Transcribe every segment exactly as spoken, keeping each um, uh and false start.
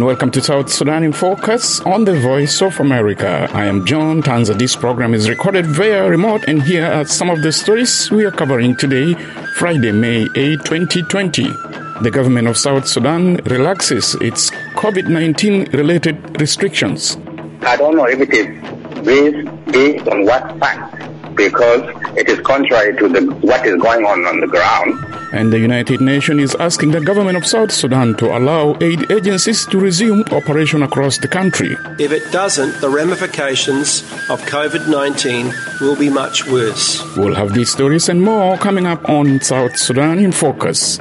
and welcome to South Sudan in Focus on the Voice of America. I am John Tanza. This program is recorded via remote, and here are some of the stories we are covering today, Friday, May eighth, twenty twenty. The government of South Sudan relaxes its COVID nineteen related restrictions. I don't know if it is based, based on what fact, because it is contrary to the, what is going on on the ground. And the United Nations is asking the government of South Sudan to allow aid agencies to resume operation across the country. If it doesn't, the ramifications of COVID nineteen will be much worse. We'll have these stories and more coming up on South Sudan in Focus.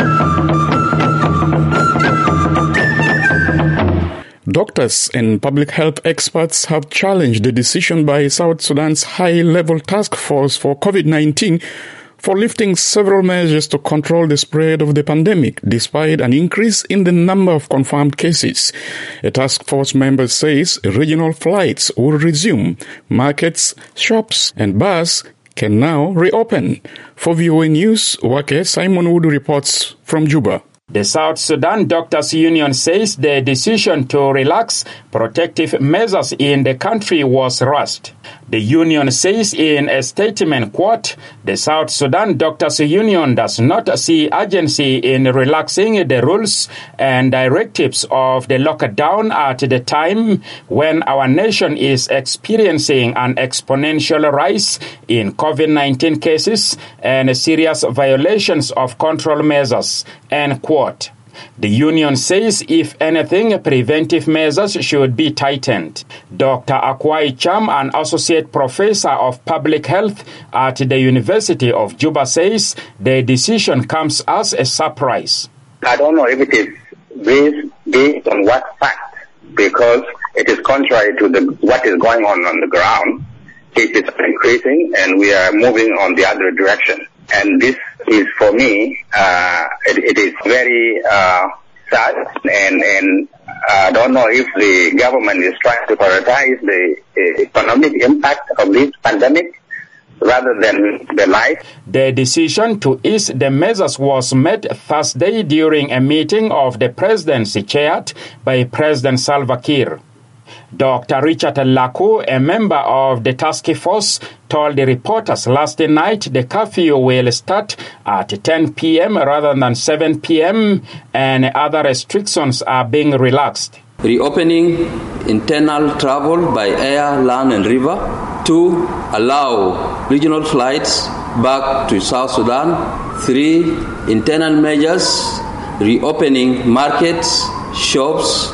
Doctors and public health experts have challenged the decision by South Sudan's high-level task force for COVID nineteen for lifting several measures to control the spread of the pandemic, despite an increase in the number of confirmed cases. A task force member says regional flights will resume. Markets, shops, and bars can now reopen. For V O A News, Wake Simon Wood reports from Juba. The South Sudan Doctors Union says the decision to relax protective measures in the country was rushed. The union says in a statement, quote, "The South Sudan Doctors Union does not see urgency in relaxing the rules and directives of the lockdown at the time when our nation is experiencing an exponential rise in COVID nineteen cases and serious violations of control measures," end quote. The union says, if anything, preventive measures should be tightened. Doctor Akwai Cham, an associate professor of public health at the University of Juba, says the decision comes as a surprise. I don't know if it is based, based on what fact, because it is contrary to the, what is going on on the ground. Cases are increasing and we are moving on the other direction. And this is, for me, uh, it, it is very uh, sad, and, and I don't know if the government is trying to prioritize the, the economic impact of this pandemic rather than the life. The decision to ease the measures was made Thursday during a meeting of the presidency chaired by President Salva Kiir. Doctor Richard Laku, a member of the task force, told the reporters last night the curfew will start at ten p.m. rather than seven p.m. and other restrictions are being relaxed. Reopening internal travel by air, land and river. Two, allow regional flights back to South Sudan. Three, internal measures, reopening markets, shops,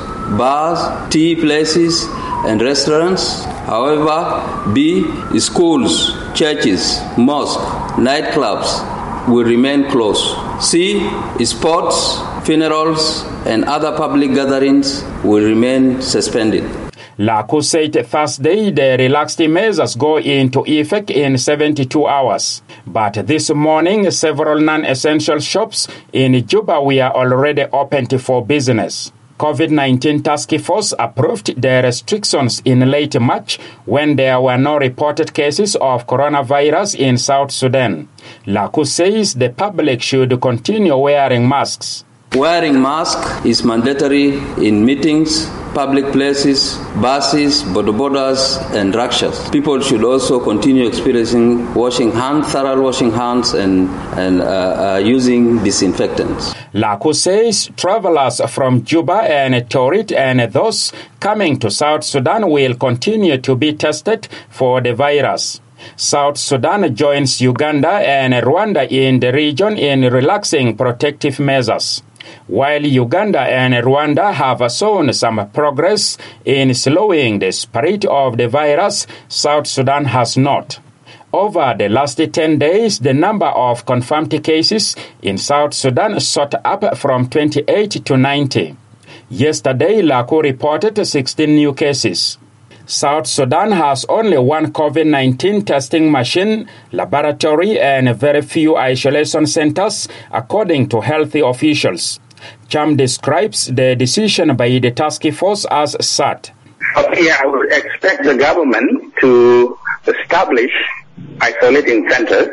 bars, tea places, and restaurants. However, B, schools, churches, mosques, nightclubs will remain closed. C, sports, funerals, and other public gatherings will remain suspended. Laku said Thursday the relaxed measures go into effect in seventy-two hours. But this morning, several non-essential shops in Juba were already opened for business. COVID nineteen task force approved the restrictions in late March when there were no reported cases of coronavirus in South Sudan. Laku says the public should continue wearing masks. Wearing mask is mandatory in meetings, public places, buses, bodabodas, and rakshas. People should also continue experiencing washing hands, thorough washing hands, and, and uh, uh, using disinfectants. Laku says travelers from Juba and Torit and those coming to South Sudan will continue to be tested for the virus. South Sudan joins Uganda and Rwanda in the region in relaxing protective measures. While Uganda and Rwanda have shown some progress in slowing the spread of the virus, South Sudan has not. Over the last ten days, the number of confirmed cases in South Sudan shot up from twenty-eight to ninety. Yesterday, Laku reported sixteen new cases. South Sudan has only one COVID nineteen testing machine, laboratory, and very few isolation centers, according to health officials. Cham describes the decision by the task force as sad. Okay, I would expect the government to establish isolating centers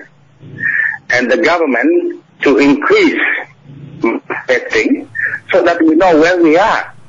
and the government to increase testing so that we know where we are.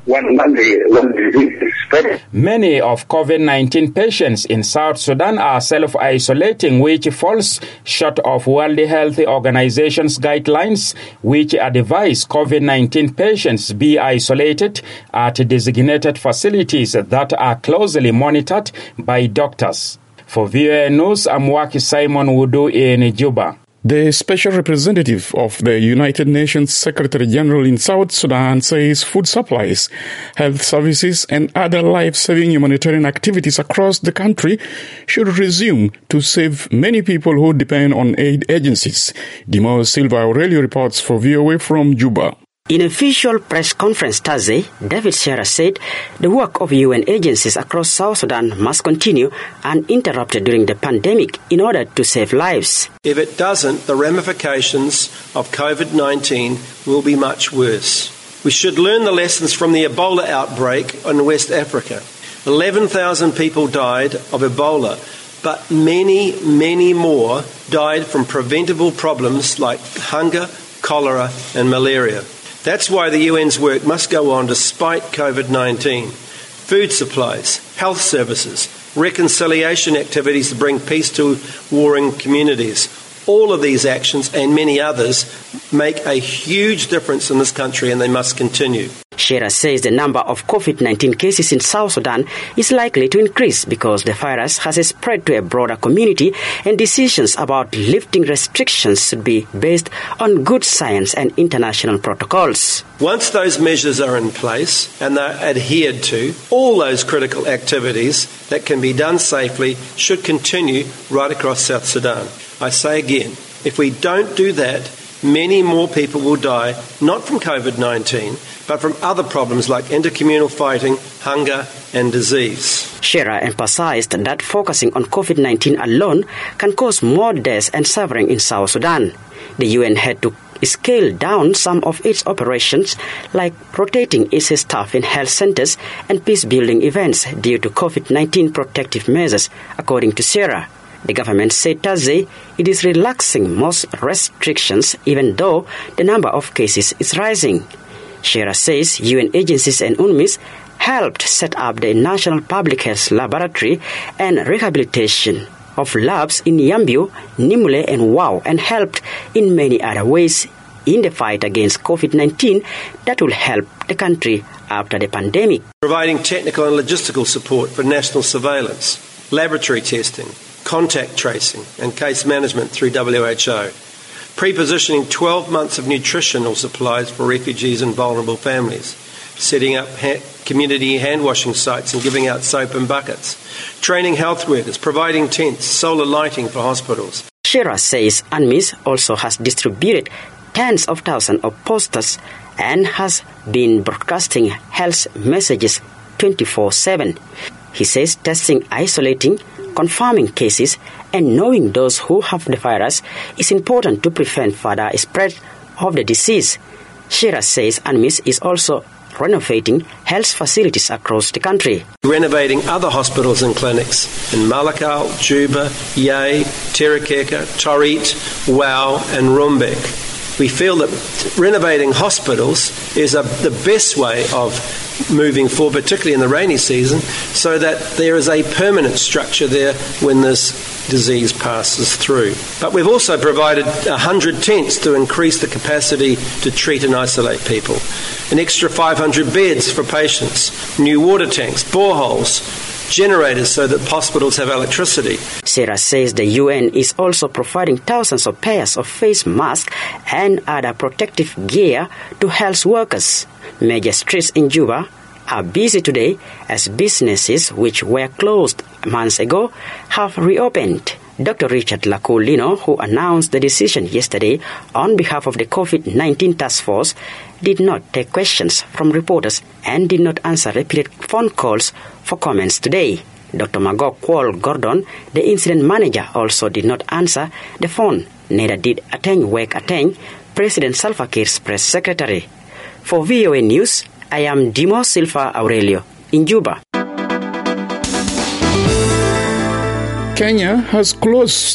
when, when, the, when the disease is spreading. Many of COVID nineteen patients in South Sudan are self-isolating, which falls short of World Health Organization's guidelines, which advise COVID nineteen patients be isolated at designated facilities that are closely monitored by doctors. For V O A News, I'm Waki Simon Wudu in Juba. The special representative of the United Nations Secretary General in South Sudan says food supplies, health services, and other life-saving humanitarian activities across the country should resume to save many people who depend on aid agencies. Dimo Silva Aurelio reports for V O A from Juba. In a official press conference Thursday, David Shearer said the work of U N agencies across South Sudan must continue uninterrupted during the pandemic in order to save lives. If it doesn't, the ramifications of COVID nineteen will be much worse. We should learn the lessons from the Ebola outbreak in West Africa. eleven thousand people died of Ebola, but many, many more died from preventable problems like hunger, cholera, and malaria. That's why the U N's work must go on despite COVID nineteen. Food supplies, health services, reconciliation activities to bring peace to warring communities. All of these actions and many others make a huge difference in this country, and they must continue. Shearer says the number of COVID nineteen cases in South Sudan is likely to increase because the virus has spread to a broader community, and decisions about lifting restrictions should be based on good science and international protocols. Once those measures are in place and they're adhered to, all those critical activities that can be done safely should continue right across South Sudan. I say again, if we don't do that, many more people will die, not from COVID nineteen, but from other problems like intercommunal fighting, hunger, and disease. Shearer emphasized that focusing on COVID nineteen alone can cause more deaths and suffering in South Sudan. The U N had to scale down some of its operations, like rotating its staff in health centers and peace-building events due to COVID nineteen protective measures, according to Shearer. The government said Thursday it is relaxing most restrictions even though the number of cases is rising. Shearer says U N agencies and UNMISS helped set up the National Public Health Laboratory and rehabilitation of labs in Yambio, Nimule and Wau, and helped in many other ways in the fight against COVID nineteen that will help the country after the pandemic. Providing technical and logistical support for national surveillance, laboratory testing, contact tracing and case management through W H O, pre-positioning twelve months of nutritional supplies for refugees and vulnerable families, setting up ha- community hand-washing sites and giving out soap and buckets, training health workers, providing tents, solar lighting for hospitals. Shearer says UNMISS also has distributed tens of thousands of posters and has been broadcasting health messages twenty-four seven. He says testing, isolating, confirming cases, and knowing those who have the virus is important to prevent further spread of the disease. Shearer says UNMISS is also renovating health facilities across the country. Renovating other hospitals and clinics in Malakal, Juba, Yei, Terekeka, Torit, Wau and Rumbek. We feel that renovating hospitals is a, the best way of moving forward, particularly in the rainy season, so that there is a permanent structure there when this disease passes through. But we've also provided one hundred tents to increase the capacity to treat and isolate people, an extra five hundred beds for patients, new water tanks, boreholes, generators so that hospitals have electricity. Shearer says the U N is also providing thousands of pairs of face masks and other protective gear to health workers. Major streets in Juba are busy today as businesses which were closed months ago have reopened. Doctor Richard Laculino, who announced the decision yesterday on behalf of the COVID nineteen task force, did not take questions from reporters and did not answer repeated phone calls for comments today. Doctor Magog Kwol Gordon, the incident manager, also did not answer the phone. Neither did Ateng Wek Ateng, President Salva Kiir's press secretary. For V O A News, I am Dimo Silva Aurelio in Juba. Kenya has close to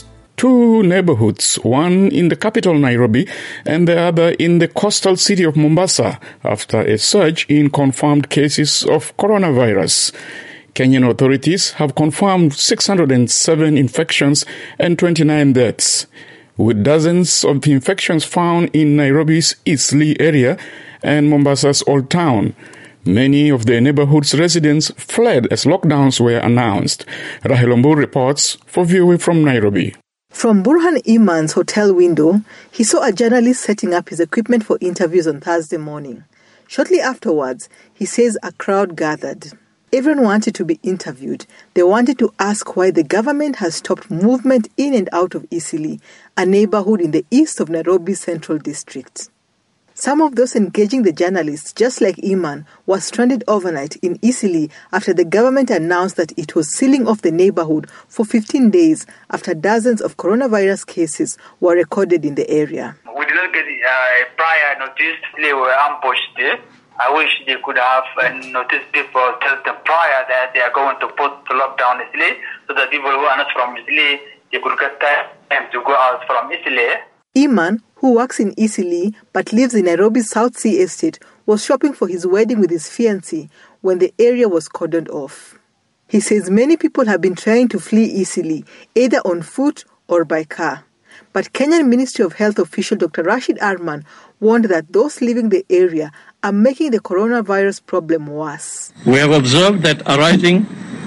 two neighborhoods, one in the capital Nairobi and the other in the coastal city of Mombasa, after a surge in confirmed cases of coronavirus. Kenyan authorities have confirmed six hundred seven infections and twenty-nine deaths, with dozens of the infections found in Nairobi's Eastleigh area and Mombasa's Old Town. Many of the neighborhood's residents fled as lockdowns were announced. Rahel Ombur reports for V O A from Nairobi. From Burhan Iman's hotel window, he saw a journalist setting up his equipment for interviews on Thursday morning. Shortly afterwards, he says a crowd gathered. Everyone wanted to be interviewed. They wanted to ask why the government has stopped movement in and out of Eastleigh, a neighborhood in the east of Nairobi's Central District. Some of those engaging the journalists, just like Iman, were stranded overnight in Eastleigh after the government announced that it was sealing off the neighborhood for fifteen days after dozens of coronavirus cases were recorded in the area. We did not get uh, prior notice. They were ambushed. I wish they could have uh, noticed people, tell them prior that they are going to put the lockdown in Eastleigh so that people who are not from Eastleigh, they could get time to go out from Eastleigh. Iman, who works in Eastleigh but lives in Nairobi's South Sea Estate, was shopping for his wedding with his fiancée when the area was cordoned off. He says many people have been trying to flee Eastleigh, either on foot or by car. But Kenyan Ministry of Health official Doctor Rashid Arman warned that those leaving the area are making the coronavirus problem worse. We have observed that arising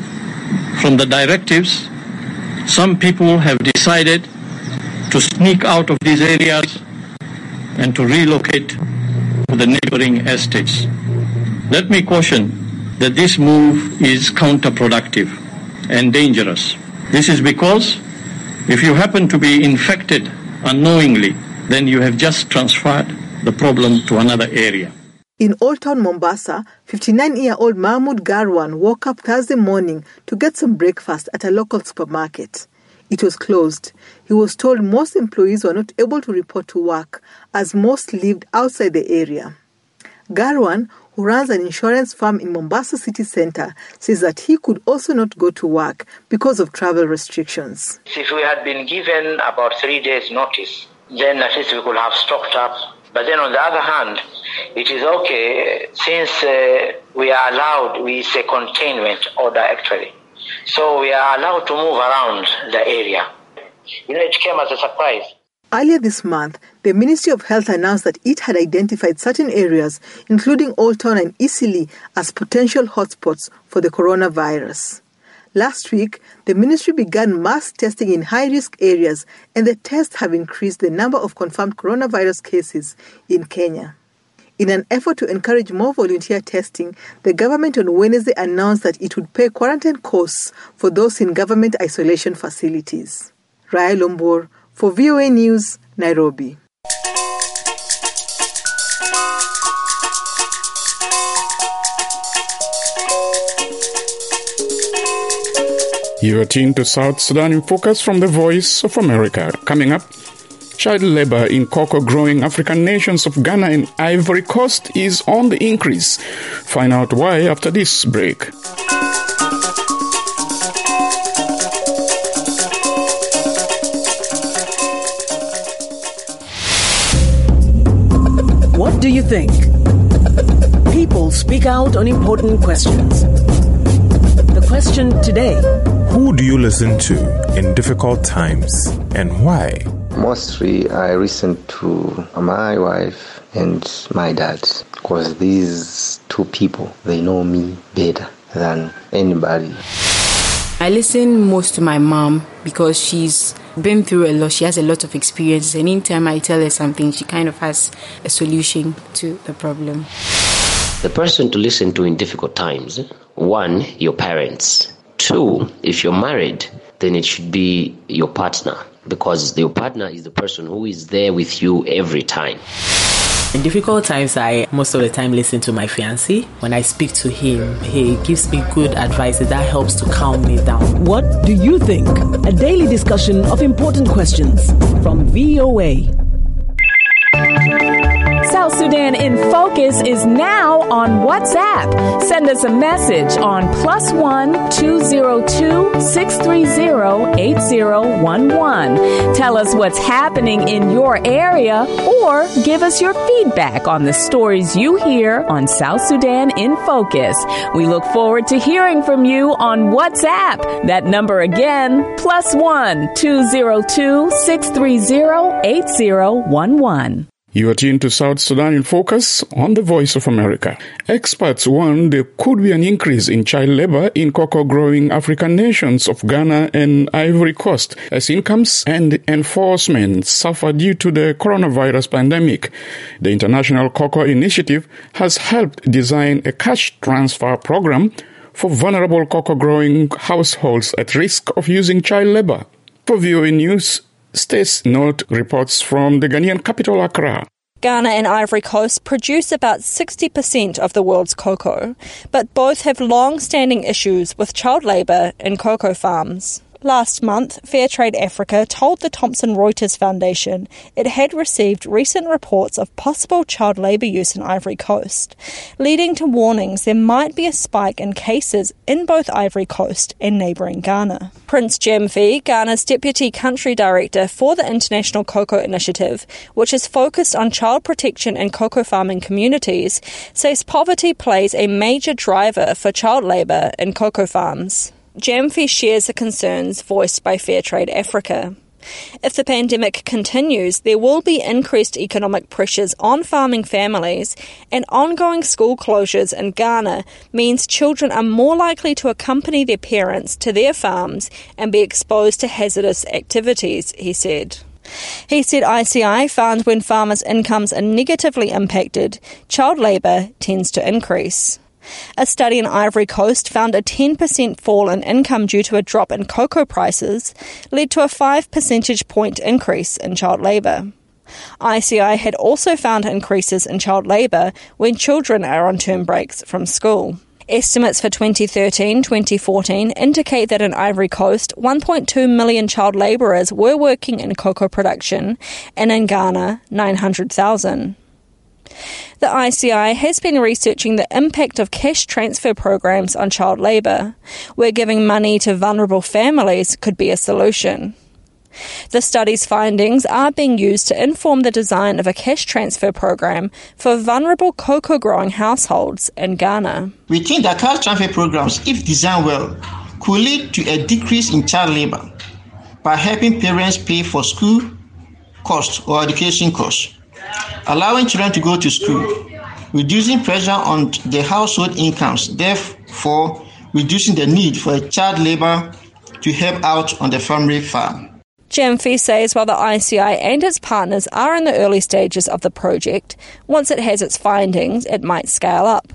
from the directives, some people have decided to sneak out of these areas and to relocate to the neighboring estates. Let me caution that this move is counterproductive and dangerous. This is because if you happen to be infected unknowingly, then you have just transferred the problem to another area. In Old Town, Mombasa, fifty-nine-year-old Mahmoud Garwan woke up Thursday morning to get some breakfast at a local supermarket. It was closed. He was told most employees were not able to report to work as most lived outside the area. Garwan, who runs an insurance firm in Mombasa city centre, says that he could also not go to work because of travel restrictions. If we had been given about three days' notice, then at least we could have stocked up. But then on the other hand, it is okay since uh, we are allowed, we say containment order actually. So we are allowed to move around the area. You know, it came as a surprise. Earlier this month, the Ministry of Health announced that it had identified certain areas, including Old Town and Eastleigh, as potential hotspots for the coronavirus. Last week, the ministry began mass testing in high-risk areas, and the tests have increased the number of confirmed coronavirus cases in Kenya. In an effort to encourage more volunteer testing, the government on Wednesday announced that it would pay quarantine costs for those in government isolation facilities. Rahel Ombur for V O A News, Nairobi. You are tuned to South Sudan in Focus from the Voice of America. Coming up, child labor in cocoa-growing African nations of Ghana and Ivory Coast is on the increase. Find out why after this break. What do you think? People speak out on important questions. The question today: who do you listen to in difficult times and why? Mostly I listen to my wife and my dad because these two people, they know me better than anybody. I listen most to my mom because she's been through a lot. She has a lot of experience, and anytime I tell her something, she kind of has a solution to the problem. The person to listen to in difficult times: one, your parents. Two, if you're married, then it should be your partner, because your partner is the person who is there with you every time. In difficult times, I most of the time listen to my fiancé. When I speak to him, he gives me good advice that helps to calm me down. What do you think? A daily discussion of important questions from V O A. South Sudan in Focus is now on WhatsApp. Send us a message on plus one two zero two six three zero eight zero one one. Tell us what's happening in your area or give us your feedback on the stories you hear on South Sudan in Focus. We look forward to hearing from you on WhatsApp. That number again, plus one two zero two six three zero eight zero one one. You are tuned to South Sudan in Focus on the Voice of America. Experts warn there could be an increase in child labor in cocoa-growing African nations of Ghana and Ivory Coast as incomes and enforcement suffer due to the coronavirus pandemic. The International Cocoa Initiative has helped design a cash transfer program for vulnerable cocoa-growing households at risk of using child labor. For V O A News, Stace Note reports from the Ghanaian capital, Accra. Ghana and Ivory Coast produce about sixty percent of the world's cocoa, but both have long-standing issues with child labour in cocoa farms. Last month, Fairtrade Africa told the Thomson Reuters Foundation it had received recent reports of possible child labour use in Ivory Coast, leading to warnings there might be a spike in cases in both Ivory Coast and neighbouring Ghana. Prince Jemfi, Ghana's Deputy Country Director for the International Cocoa Initiative, which is focused on child protection in cocoa farming communities, says poverty plays a major driver for child labour in cocoa farms. Jemfi shares the concerns voiced by Fairtrade Africa. If the pandemic continues, there will be increased economic pressures on farming families, and ongoing school closures in Ghana means children are more likely to accompany their parents to their farms and be exposed to hazardous activities, he said. He said I C I found when farmers' incomes are negatively impacted, child labour tends to increase. A study in Ivory Coast found a ten percent fall in income due to a drop in cocoa prices led to a five percentage point increase in child labour. I C I had also found increases in child labour when children are on term breaks from school. Estimates for twenty thirteen to twenty fourteen indicate that in Ivory Coast, one point two million child labourers were working in cocoa production, and in Ghana, nine hundred thousand. The I C I has been researching the impact of cash transfer programs on child labour, where giving money to vulnerable families could be a solution. The study's findings are being used to inform the design of a cash transfer program for vulnerable cocoa-growing households in Ghana. We think that cash transfer programs, if designed well, could lead to a decrease in child labour by helping parents pay for school costs or education costs, allowing children to go to school, reducing pressure on the household incomes, therefore reducing the need for child labour to help out on the family farm. Jemfi says while the I C I and its partners are in the early stages of the project, once it has its findings, it might scale up.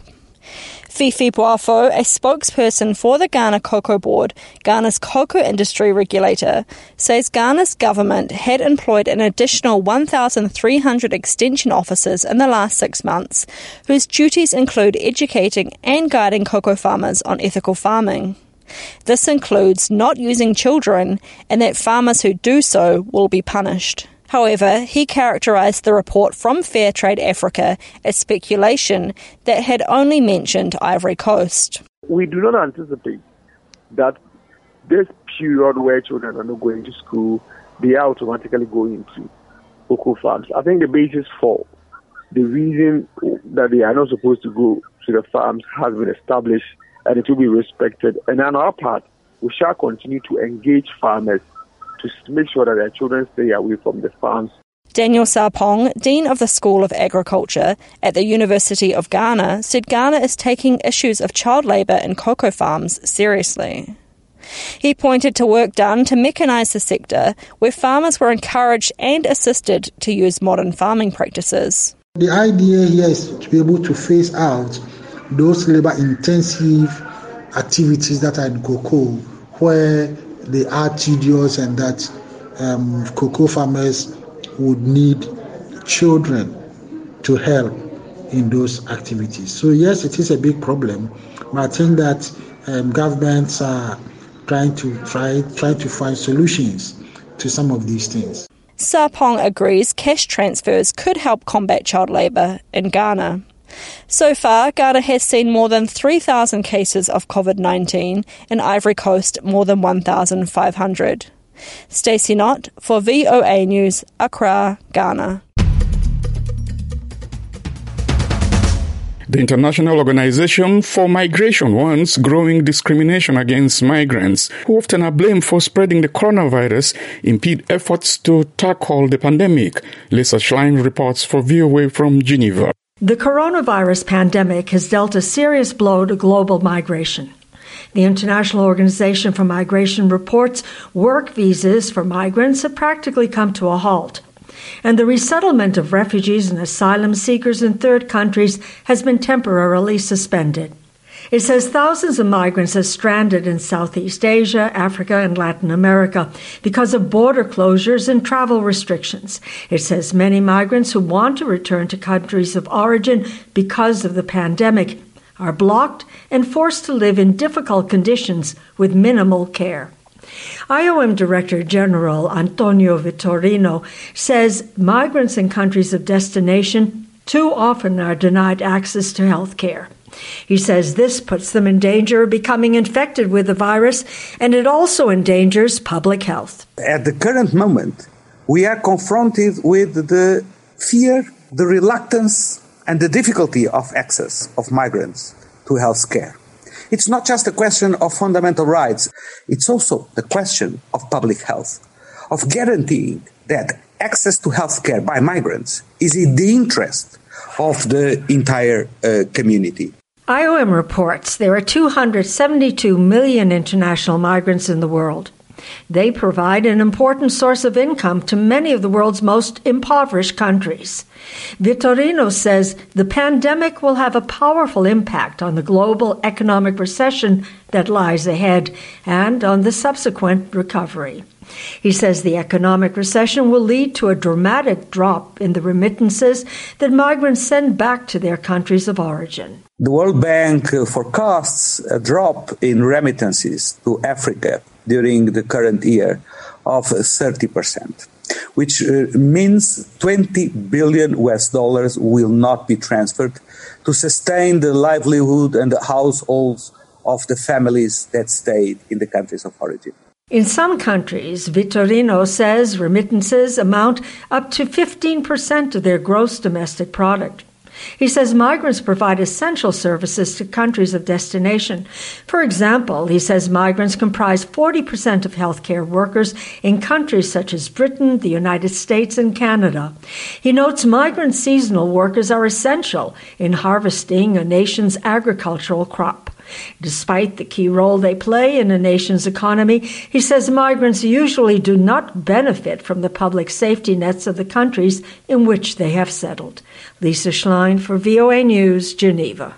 Fifi Boafo, a spokesperson for the Ghana Cocoa Board, Ghana's cocoa industry regulator, says Ghana's government had employed an additional one thousand three hundred extension officers in the last six months, whose duties include educating and guiding cocoa farmers on ethical farming. This includes not using children, and that farmers who do so will be punished. However, he characterised the report from Fairtrade Africa as speculation that had only mentioned Ivory Coast. We do not anticipate that this period where children are not going to school, they are automatically going to cocoa farms. I think the basis for the reason that they are not supposed to go to the farms has been established, and it will be respected. And on our part, we shall continue to engage farmers to make sure that their children stay away from the farms. Daniel Sarpong, Dean of the School of Agriculture at the University of Ghana, said Ghana is taking issues of child labour in cocoa farms seriously. He pointed to work done to mechanise the sector, where farmers were encouraged and assisted to use modern farming practices. The idea here is to be able to phase out those labour-intensive activities that are in cocoa, where they are tedious and that um, cocoa farmers would need children to help in those activities. So yes, it is a big problem, but I think that um, governments are trying to try try to find solutions to some of these things. Sarpong agrees cash transfers could help combat child labour in Ghana. So far, Ghana has seen more than three thousand cases of COVID nineteen, and Ivory Coast more than one thousand five hundred. Stacey Knott for V O A News, Accra, Ghana. The International Organization for Migration warns growing discrimination against migrants, who often are blamed for spreading the coronavirus, impede efforts to tackle the pandemic. Lisa Schlein reports for V O A from Geneva. The coronavirus pandemic has dealt a serious blow to global migration. The International Organization for Migration reports work visas for migrants have practically come to a halt, and the resettlement of refugees and asylum seekers in third countries has been temporarily suspended. It says thousands of migrants are stranded in Southeast Asia, Africa, and Latin America because of border closures and travel restrictions. It says many migrants who want to return to countries of origin because of the pandemic are blocked and forced to live in difficult conditions with minimal care. I O M Director General Antonio Vitorino says migrants in countries of destination too often are denied access to health care. He says this puts them in danger of becoming infected with the virus, and it also endangers public health. At the current moment, we are confronted with the fear, the reluctance, and the difficulty of access of migrants to health care. It's not just a question of fundamental rights, it's also the question of public health, of guaranteeing that access to health care by migrants is in the interest of the entire uh, community. I O M reports there are two hundred seventy-two million international migrants in the world. They provide an important source of income to many of the world's most impoverished countries. Vitorino says the pandemic will have a powerful impact on the global economic recession that lies ahead and on the subsequent recovery. He says the economic recession will lead to a dramatic drop in the remittances that migrants send back to their countries of origin. The World Bank forecasts a drop in remittances to Africa during the current year of thirty percent, which uh, means twenty billion U S dollars will not be transferred to sustain the livelihood and the households of the families that stayed in the countries of origin. In some countries, Vitorino says remittances amount up to fifteen percent of their gross domestic product. He says migrants provide essential services to countries of destination. For example, he says migrants comprise forty percent of healthcare workers in countries such as Britain, the United States, and Canada. He notes migrant seasonal workers are essential in harvesting a nation's agricultural crop. Despite the key role they play in a nation's economy, he says migrants usually do not benefit from the public safety nets of the countries in which they have settled. Lisa Schlein for V O A News, Geneva.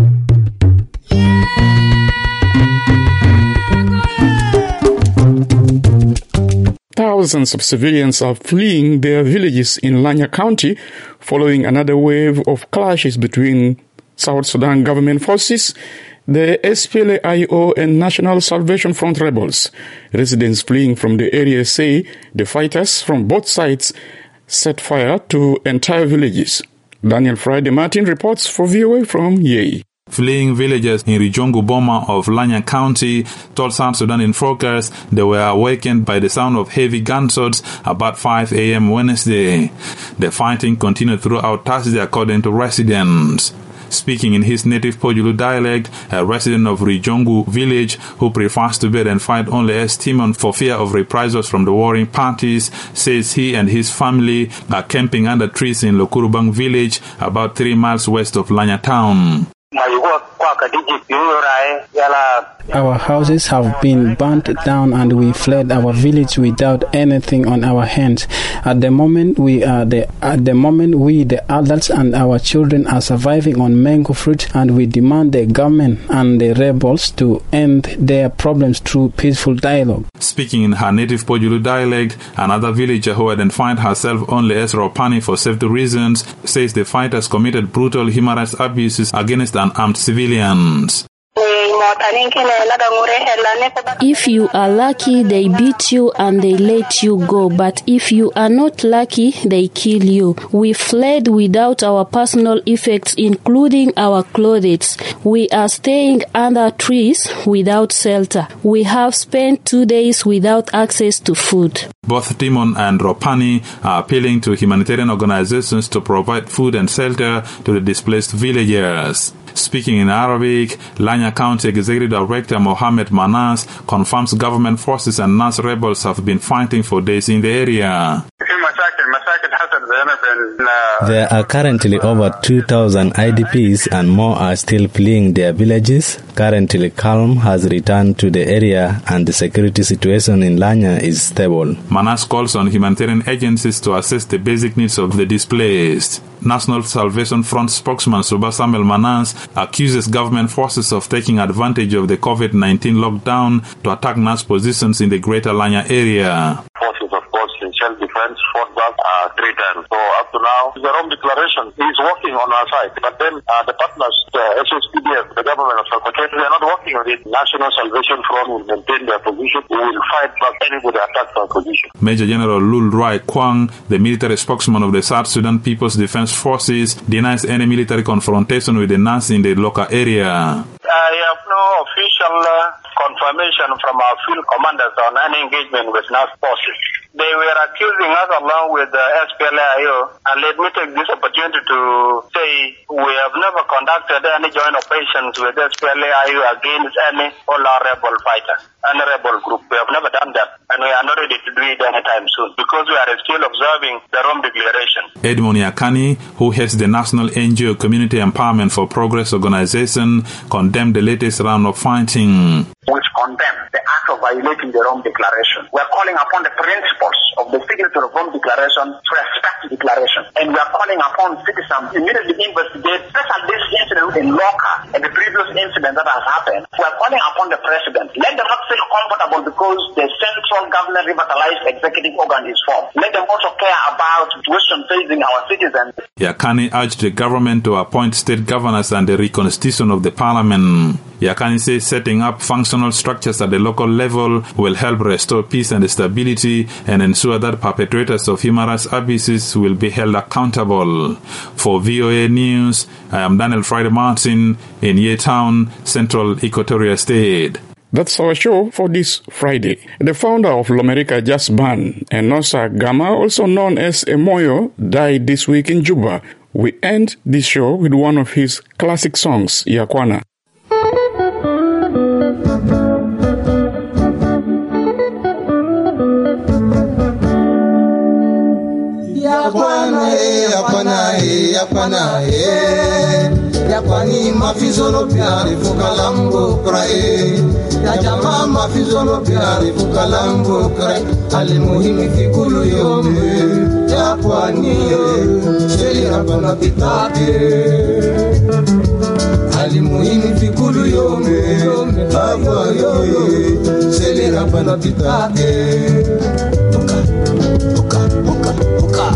Thousands of civilians are fleeing their villages in Lanya County following another wave of clashes between South Sudan government forces, the S P L A I O and National Salvation Front rebels. Residents fleeing from the area say the fighters from both sides set fire to entire villages. Daniel Friday Martin reports for V O A from Yei. Fleeing villagers in Rijongu Boma of Lanya County told South Sudan in Focus they were awakened by the sound of heavy gunshots about five a.m. Wednesday. The fighting continued throughout Thursday according to residents. Speaking in his native Pojulu dialect, a resident of Rijongu village who prefers to bed and fight only as Timon for fear of reprisals from the warring parties, says he and his family are camping under trees in Lokurubang village about three miles west of Lanya town. Our houses have been burnt down and we fled our village without anything on our hands. At the moment we are the at the moment we the adults and our children are surviving on mango fruit, and we demand the government and the rebels to end their problems through peaceful dialogue. Speaking in her native Pojulu dialect, another villager who identified herself only as Ropani for safety reasons says the fighters committed brutal human rights abuses against unarmed civilians. If you are lucky, they beat you and they let you go. But if you are not lucky, they kill you. We fled without our personal effects, including our clothes. We are staying under trees without shelter. We have spent two days without access to food. Both Timon and Ropani are appealing to humanitarian organizations to provide food and shelter to the displaced villagers. Speaking in Arabic, Lanya County Executive Director Mohamed Manas confirms government forces and Nas rebels have been fighting for days in the area. There are currently over two thousand I D Ps and more are still fleeing their villages. Currently, calm has returned to the area and the security situation in Lanya is stable. Manas calls on humanitarian agencies to assess the basic needs of the displaced. National Salvation Front spokesman Suba Samuel Manas accuses government forces of taking advantage of the COVID nineteen lockdown to attack Nas positions in the greater Lanya area. Forces, of course, in self-defense fought back uh, three times. So up to now, the Rome Declaration is working on our side. But then uh, the partners, the S S P D F, the government of South Africa, they are not working on it. National Salvation Front will maintain their position. We will fight back anybody attacks our position. Major General Lul Rai Kwang, the military spokesman of the South Sudan People's Defense Forces, denies any military confrontation with the Nas in the local area. I have no official uh, confirmation from our field commanders on any engagement with Nas forces. They were accusing us along with the S P L A I O, and let me take this opportunity to say we have never conducted any joint operations with S P L A I O against any all our rebel fighters, any rebel group. We have never done that, and we are not ready to do it anytime soon because we are still observing the Rome Declaration. Edmond Yakani, who heads the National N G O Community Empowerment for Progress organization, condemned the latest round of fighting. Which condemn the act of violating the Rome Declaration. We are calling upon the principles of the signature of Rome Declaration to respect the declaration. And we are calling upon citizens to immediately investigate, especially this incident in Loka and the previous incident that has happened. We are calling upon the president. Let them not feel comfortable because the central government revitalized executive organ is formed. Let them also care about the situation facing our citizens. Yakani urged the government to appoint state governors and the reconstitution of the parliament. Yakani says setting up functional structures at the local level will help restore peace and stability and ensure that perpetrators of human rights abuses will be held accountable. For V O A News, I am Daniel Friday Martin in Yetown, Central Equatoria State. That's our show for this Friday. The founder of Lomerica Jazz Band, Enosa Gama, also known as Emoyo, died this week in Juba. We end this show with one of his classic songs, Yakwana. Yakwana, yakwana, yakwana, yakwani mafizolo pyari fukalambo krae ya jamaa mafizolo pyari fukalambo krae alimuhimi fikulu yome yakwani sheli rabana pitake alimuhimi fikulu yome yakwani sheli rabana pitake Oka, oka, oka, oka.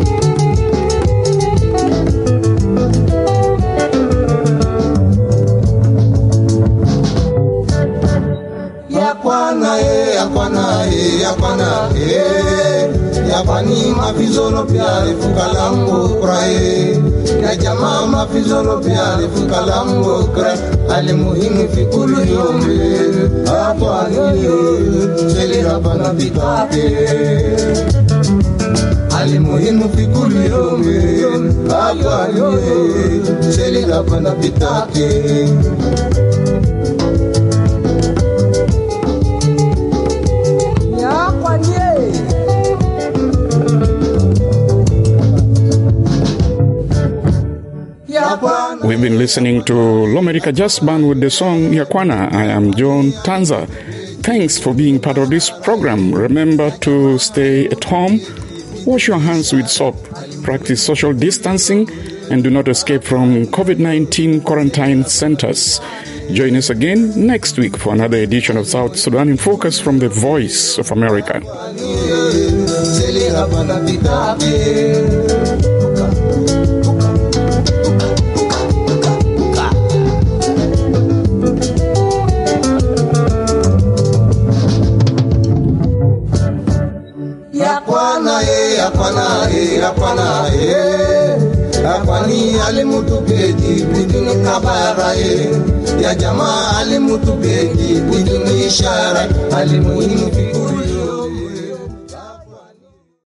Yakwana e, yakwana e, yakwana e, yakwani mafizolo pyare fukalambo krae, ya jamaa mafizolo pyare fukalambo krae, alimuhimu fikulu yombe, yakwani e, sheli rabana pitake. Alimuhimu fikulu yombe, yakwani e, sheli rabana pitake. We've been listening to Lomerica Jazz Band with the song Yakwana. I am John Tanza. Thanks for being part of this program. Remember to stay at home, wash your hands with soap, practice social distancing, and do not escape from COVID nineteen quarantine centers. Join us again next week for another edition of South Sudan in Focus from the Voice of America. Hapana e, hapana e, hapana e. Hapani alimutupedi biduni kabara e. Ya jamaa alimutupedi biduni ishara. Alimuhimu fikuru